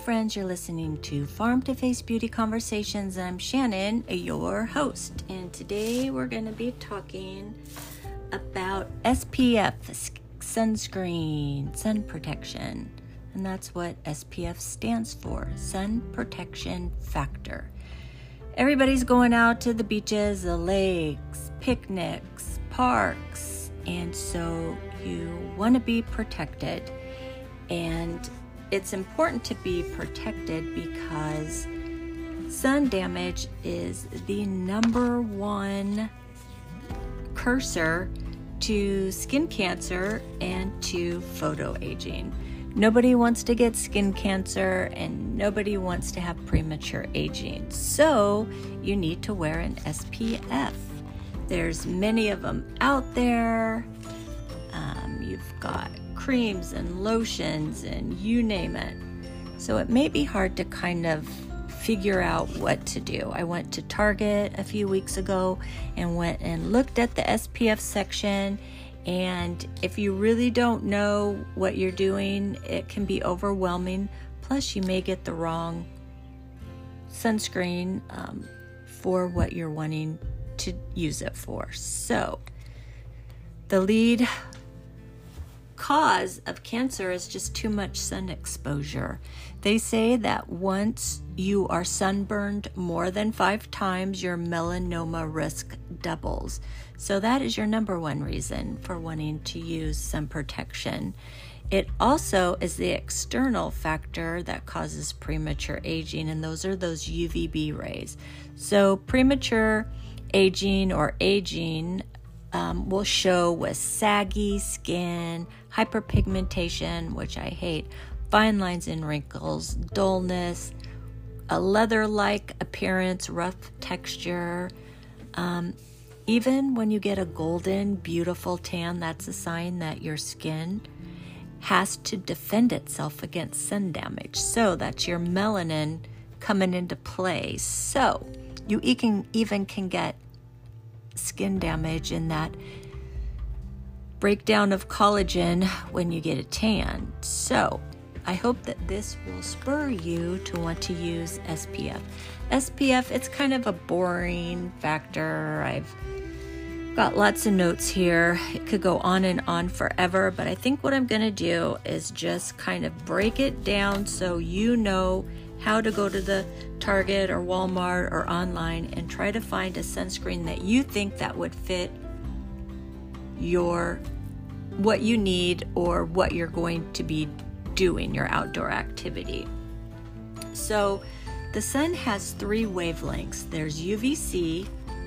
friends, you're listening to Farm to Face Beauty Conversations. I'm Shannon, your host, and today we're going to be talking about SPF, sunscreen, sun protection, and that's what SPF stands for, sun protection factor. Everybody's going out to the beaches, the lakes, picnics, parks, and so you want to be protected. And it's important to be protected because sun damage is the number one cursor to skin cancer and to photoaging. Nobody wants to get skin cancer and nobody wants to have premature aging. So you need to wear an SPF. There's many of them out there. You've got creams and lotions and you name it. So it may be hard to kind of figure out what to do. I went to Target a few weeks ago and went and looked at the SPF section, and if you really don't know what you're doing, it can be overwhelming. Plus you may get the wrong sunscreen for what you're wanting to use it for. So the lead cause of cancer is just too much sun exposure. They say that once you are sunburned more than 5 times, your melanoma risk doubles. So that is your number one reason for wanting to use sun protection. It also is the external factor that causes premature aging, and those are those UVB rays. So premature aging or aging will show with saggy skin, hyperpigmentation, which I hate, fine lines and wrinkles, dullness, a leather-like appearance, rough texture. Even when you get a golden, beautiful tan, that's a sign that your skin has to defend itself against sun damage. So that's your melanin coming into play. So you even can get skin damage in that breakdown of collagen when you get a tan. So I hope that this will spur you to want to use SPF. SPF, it's kind of a boring factor. I've got lots of notes here. It could go on and on forever, but I think what I'm going to do is just kind of break it down so you know how to go to the Target or Walmart or online and try to find a sunscreen that you think that would fit what you need or what you're going to be doing, your outdoor activity. So the sun has 3 wavelengths. There's UVC,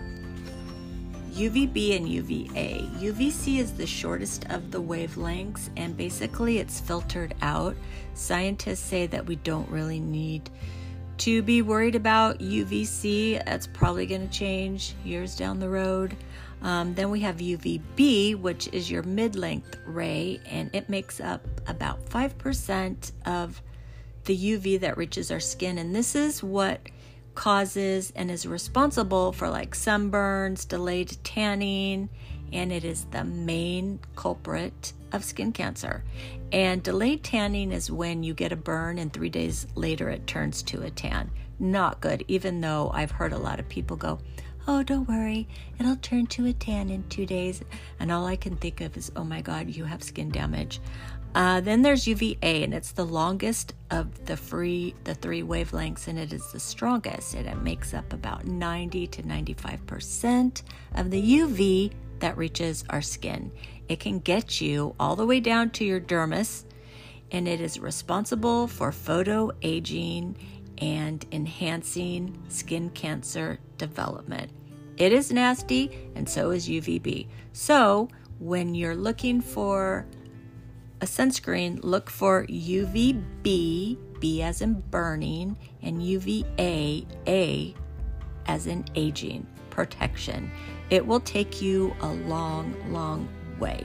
UVB, and UVA. UVC is the shortest of the wavelengths, and basically it's filtered out. Scientists say that we don't really need to be worried about UVC. That's probably going to change years down the road. Then we have UVB, which is your mid-length ray, and it makes up about 5% of the UV that reaches our skin. And this is what causes and is responsible for like sunburns, delayed tanning, and it is the main culprit of skin cancer. And delayed tanning is when you get a burn and 3 days later it turns to a tan. Not good, even though I've heard a lot of people go, oh, don't worry, it'll turn to a tan in 2 days. And all I can think of is, oh my God, you have skin damage. Then there's UVA, and it's the longest of the 3 wavelengths, and it is the strongest, and it makes up about 90 to 95% of the UV that reaches our skin. It can get you all the way down to your dermis, and it is responsible for photoaging and enhancing skin cancer development. It is nasty, and so is UVB. So when you're looking for a sunscreen, look for UVB, B as in burning, and UVA, A as in aging, protection. It will take you a long, long way.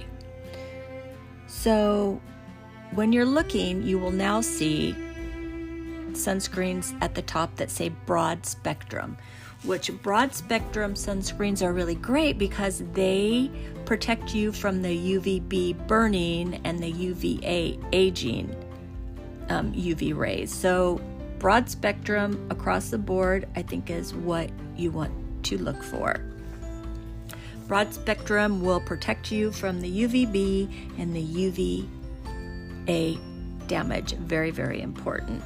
So when you're looking, you will now see sunscreens at the top that say broad spectrum, which broad spectrum sunscreens are really great because they protect you from the UVB burning and the UVA aging. UV rays. So broad spectrum across the board, I think, is what you want to look for. Broad spectrum will protect you from the UVB and the UVA damage. Very, very important.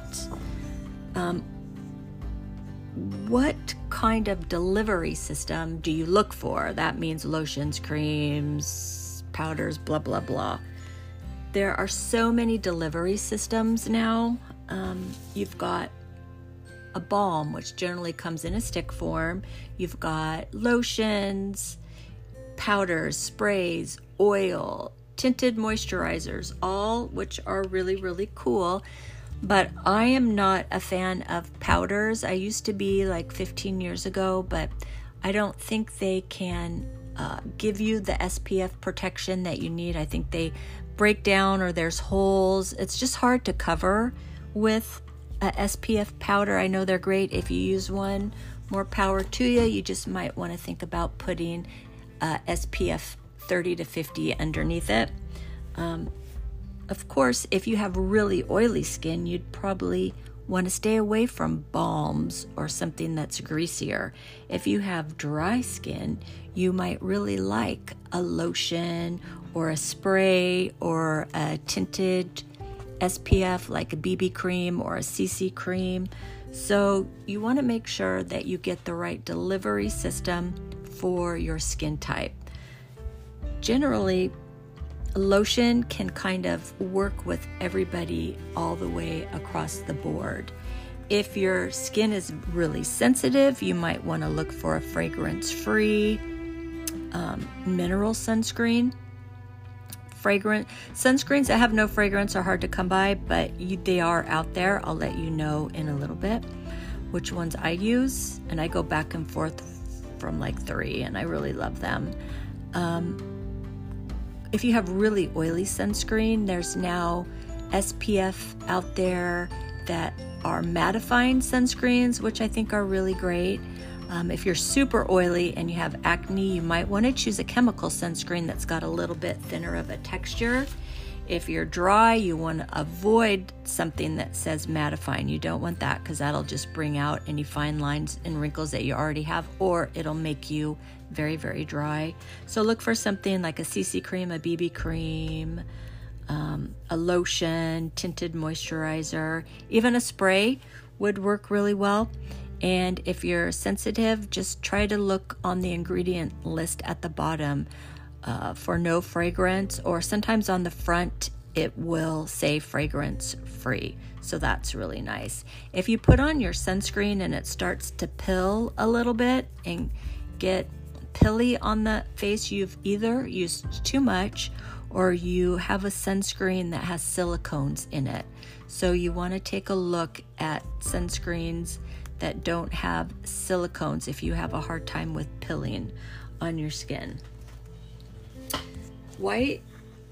What kind of delivery system do you look for? That means lotions, creams, powders, blah, blah, blah. There are so many delivery systems now. You've got a balm, which generally comes in a stick form. You've got lotions, powders, sprays, oil, tinted moisturizers, all which are really, really cool. But I am not a fan of powders. I used to be like 15 years ago, but I don't think they can give you the SPF protection that you need. I think they break down or there's holes. It's just hard to cover with a SPF powder. I know they're great if you use one. More power to you. You just might want to think about putting SPF 30 to 50 underneath it. Of course, if you have really oily skin, you'd probably want to stay away from balms or something that's greasier. If you have dry skin, you might really like a lotion or a spray or a tinted SPF like a BB cream or a CC cream. So you want to make sure that you get the right delivery system for your skin type. Generally, lotion can kind of work with everybody all the way across the board. If your skin is really sensitive, you might want to look for a fragrance-free mineral sunscreen. Sunscreens that have no fragrance are hard to come by, but they are out there. I'll let you know in a little bit which ones I use, and I go back and forth from like 3, and I really love them. If you have really oily sunscreen, there's now SPF out there that are mattifying sunscreens, which I think are really great. If you're super oily and you have acne, you might want to choose a chemical sunscreen that's got a little bit thinner of a texture. If you're dry, you want to avoid something that says mattifying. You don't want that because that'll just bring out any fine lines and wrinkles that you already have, or it'll make you very, very dry. So look for something like a CC cream, a BB cream, a lotion, tinted moisturizer, even a spray would work really well. And if you're sensitive, just try to look on the ingredient list at the bottom for no fragrance, or sometimes on the front it will say fragrance free. So that's really nice. If you put on your sunscreen and it starts to pill a little bit and get pilly on the face, you've either used too much or you have a sunscreen that has silicones in it. So you want to take a look at sunscreens that don't have silicones if you have a hard time with pilling on your skin. Why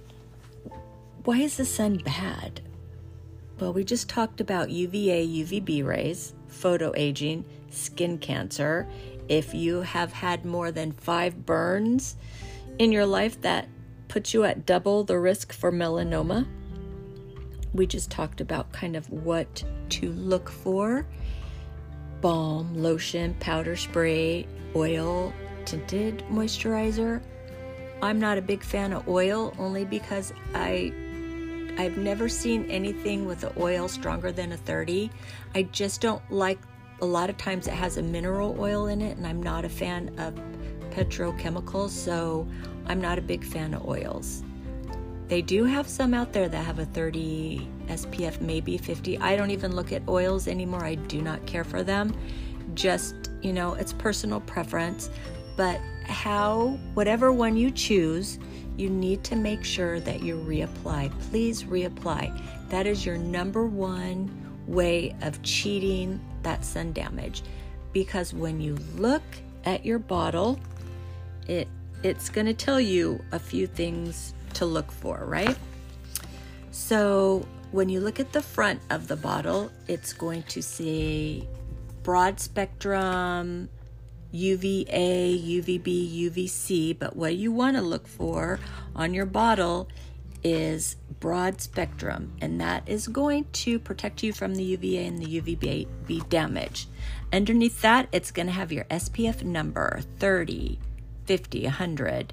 is the sun bad? Well, we just talked about UVA, UVB rays, photoaging, skin cancer. If you have had more than 5 burns in your life, that puts you at double the risk for melanoma. We just talked about kind of what to look for. Balm, lotion, powder, spray, oil, tinted moisturizer. I'm not a big fan of oil, only because I've never seen anything with the oil stronger than a 30. I just don't like, a lot of times it has a mineral oil in it, and I'm not a fan of petrochemicals, so I'm not a big fan of oils. They do have some out there that have a 30 SPF, maybe 50. I don't even look at oils anymore. I do not care for them. Just, it's personal preference. But whatever one you choose, you need to make sure that you reapply. Please reapply. That is your number one way of cheating that sun damage. Because when you look at your bottle, it's going to tell you a few things to look for, right? So when you look at the front of the bottle, it's going to say broad spectrum, UVA, UVB, UVC, but what you want to look for on your bottle is broad spectrum, and that is going to protect you from the UVA and the UVB damage. Underneath that, it's going to have your SPF number, 30, 50, 100.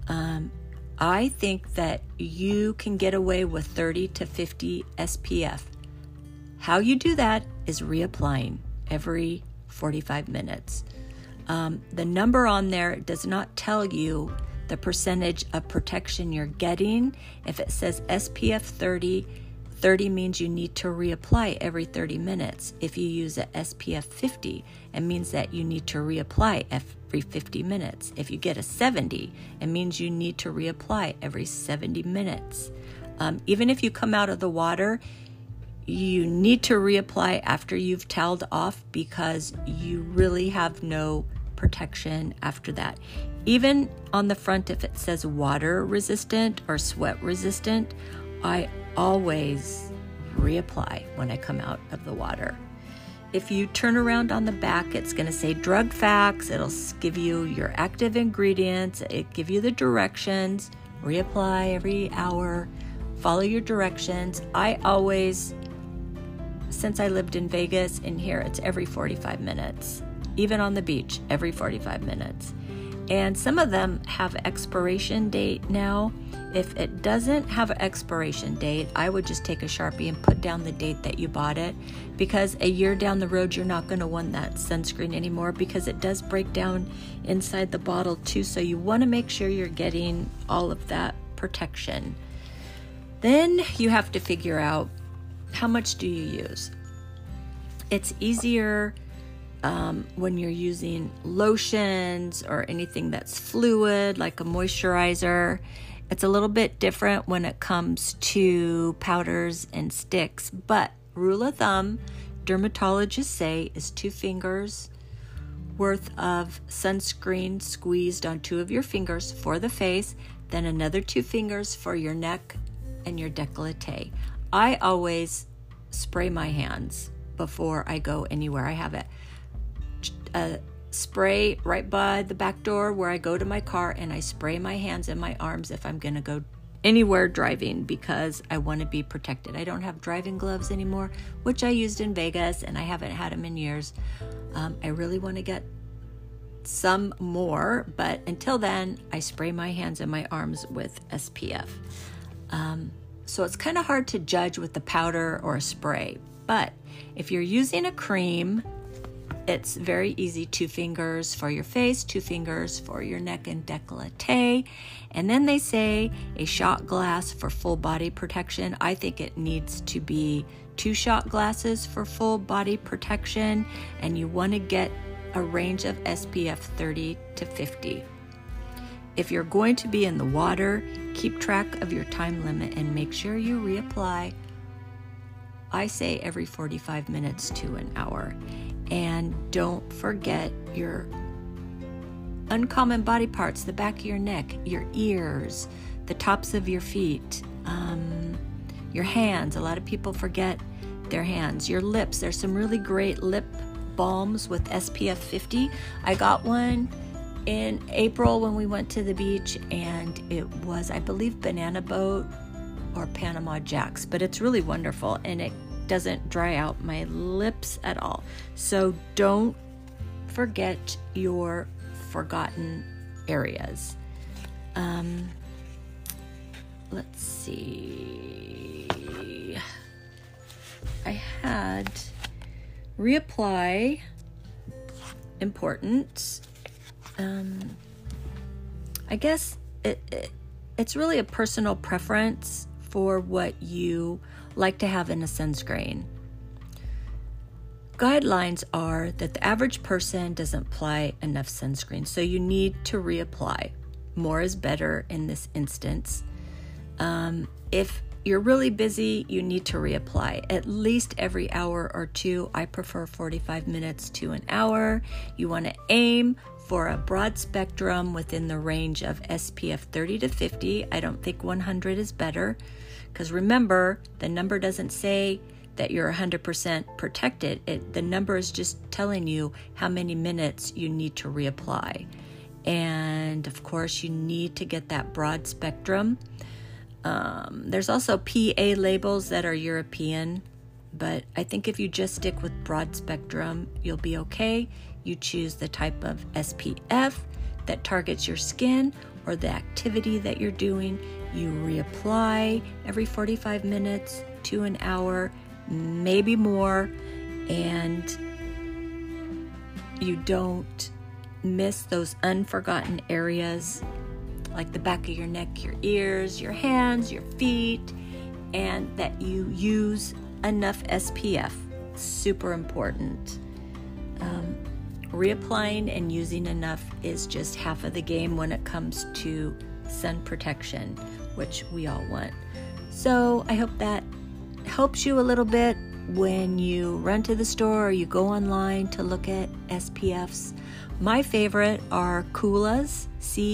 I think that you can get away with 30 to 50 SPF. How you do that is reapplying every 45 minutes. The number on there does not tell you the percentage of protection you're getting. If it says SPF 30, 30 means you need to reapply every 30 minutes. If you use a SPF 50, it means that you need to reapply every 50 minutes. If you get a 70, it means you need to reapply every 70 minutes. Even if you come out of the water, you need to reapply after you've toweled off, because you really have no protection after that. Even on the front, if it says water resistant or sweat resistant, I always reapply when I come out of the water. If you turn around on the back, it's going to say drug facts. It'll give you your active ingredients. It give you the directions. Reapply every hour. Follow your directions. I always, since I lived in Vegas, in here it's every 45 minutes. Even on the beach, every 45 minutes. And some of them have expiration date now. If it doesn't have an expiration date, I would just take a Sharpie and put down the date that you bought it, because a year down the road, you're not going to want that sunscreen anymore, because it does break down inside the bottle too. So you want to make sure you're getting all of that protection. Then you have to figure out, how much do you use? It's easier when you're using lotions or anything that's fluid, like a moisturizer. It's a little bit different when it comes to powders and sticks, but rule of thumb, dermatologists say, is 2 fingers worth of sunscreen squeezed on 2 of your fingers for the face, then another 2 fingers for your neck and your décolleté. I always spray my hands before I go anywhere. I have a spray right by the back door where I go to my car, and I spray my hands and my arms if I'm going to go anywhere driving, because I want to be protected. I don't have driving gloves anymore, which I used in Vegas, and I haven't had them in years. I really want to get some more, but until then, I spray my hands and my arms with SPF. So it's kind of hard to judge with the powder or a spray, but if you're using a cream, it's very easy. 2 fingers for your face, 2 fingers for your neck and décolleté. And then they say a shot glass for full body protection. I think it needs to be 2 shot glasses for full body protection. And you want to get a range of SPF 30 to 50. If you're going to be in the water, keep track of your time limit and make sure you reapply. I say every 45 minutes to an hour. And don't forget your uncommon body parts, the back of your neck, your ears, the tops of your feet, your hands. A lot of people forget their hands. Your lips. There's some really great lip balms with SPF 50. I got one in April when we went to the beach, and it was, I believe, Banana Boat or Panama Jacks, but it's really wonderful, and it doesn't dry out my lips at all. So don't forget your forgotten areas. Let's see. I had reapply, important. I guess it's really a personal preference for what you like to have in a sunscreen. Guidelines are that the average person doesn't apply enough sunscreen, so you need to reapply. More is better in this instance. If you're really busy, you need to reapply at least every hour or 2. I prefer 45 minutes to an hour. You want to aim for a broad spectrum within the range of SPF 30 to 50. I don't think 100 is better, because remember, the number doesn't say that you're 100% protected. The number is just telling you how many minutes you need to reapply. And of course, you need to get that broad spectrum. There's also PA labels that are European, but I think if you just stick with broad spectrum, you'll be okay. You choose the type of SPF that targets your skin or the activity that you're doing. You reapply every 45 minutes to an hour, maybe more, and you don't miss those unforgotten areas like the back of your neck, your ears, your hands, your feet, and that you use enough SPF. Super important. Reapplying and using enough is just half of the game when it comes to sun protection, which we all want. So I hope that helps you a little bit when you run to the store or you go online to look at SPFs. My favorite are Coola's,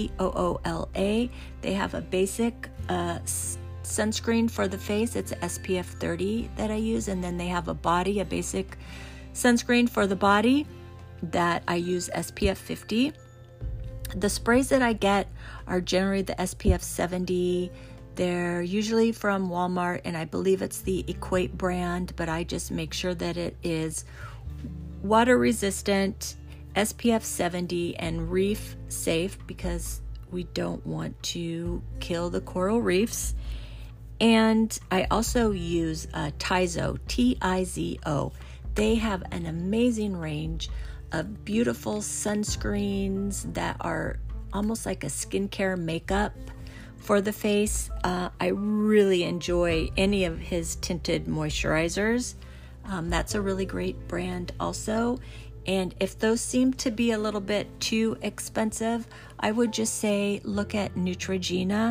Coola. They have a basic sunscreen for the face. It's SPF 30 that I use, and then they have a basic sunscreen for the body that I use SPF 50. The sprays that I get are generally the SPF 70. They're usually from Walmart, and I believe it's the Equate brand, but I just make sure that it is water resistant, SPF 70, and reef safe because we don't want to kill the coral reefs. And I also use Tizo, Tizo. They have an amazing range of beautiful sunscreens that are almost like a skincare makeup for the face. I really enjoy any of his tinted moisturizers. That's a really great brand also. And if those seem to be a little bit too expensive, I would just say look at Neutrogena,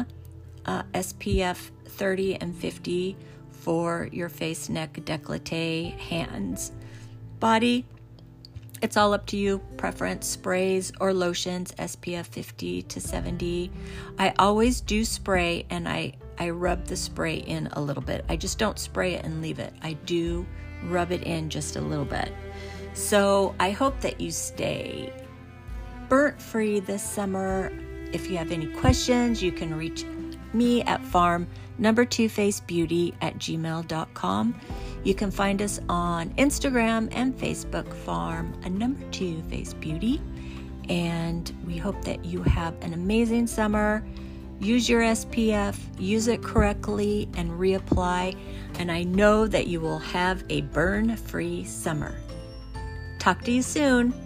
SPF 30 and 50 for your face, neck, décolleté, hands, body. It's all up to you, preference, sprays or lotions, SPF 50 to 70. I always do spray, and I rub the spray in a little bit. I just don't spray it and leave it. I do rub it in just a little bit. So I hope that you stay burnt free this summer. If you have any questions, you can reach me at farm2facebeauty@gmail.com. You can find us on Instagram and Facebook, farm2facebeauty. And we hope that you have an amazing summer. Use your SPF, use it correctly, and reapply. And I know that you will have a burn-free summer. Talk to you soon.